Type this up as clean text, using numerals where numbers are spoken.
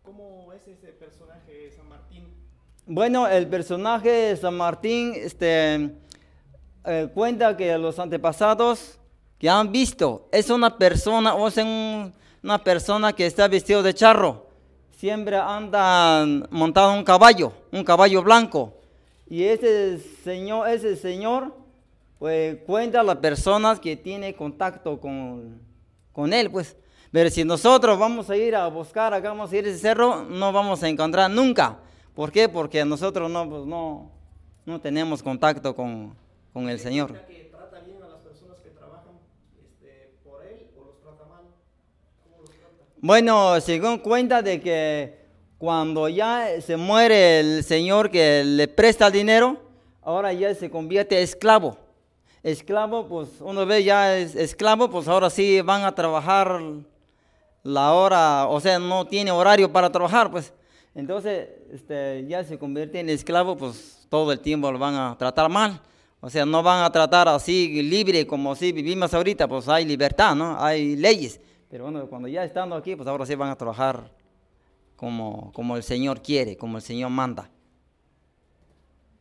¿Cómo es ese personaje de San Martín? Bueno, el personaje de San Martín cuenta que los antepasados que han visto es una persona, una persona que está vestido de charro. Siempre anda montado en un caballo blanco. Y ese señor, pues cuenta a las personas que tiene contacto con él, pues. Pero si nosotros vamos a ir a buscar, acá vamos a ir a ese cerro, no vamos a encontrar nunca. ¿Por qué? Porque nosotros no tenemos contacto con el ¿Le Señor. cuenta que trata bien a las personas que trabajan por él o los trata mal? ¿Cómo los trata? Bueno, según cuenta de que cuando ya se muere el Señor que le presta el dinero, ahora ya se convierte en esclavo. Esclavo, pues uno ve ya es esclavo, pues ahora sí van a trabajar la hora, o sea, no tiene horario para trabajar, pues. Entonces, ya se convierte en esclavo, pues todo el tiempo lo van a tratar mal. O sea, no van a tratar así libre como si vivimos ahorita, pues hay libertad, ¿no? Hay leyes. Pero bueno, cuando ya estando aquí, pues ahora sí van a trabajar como el Señor quiere, como el Señor manda.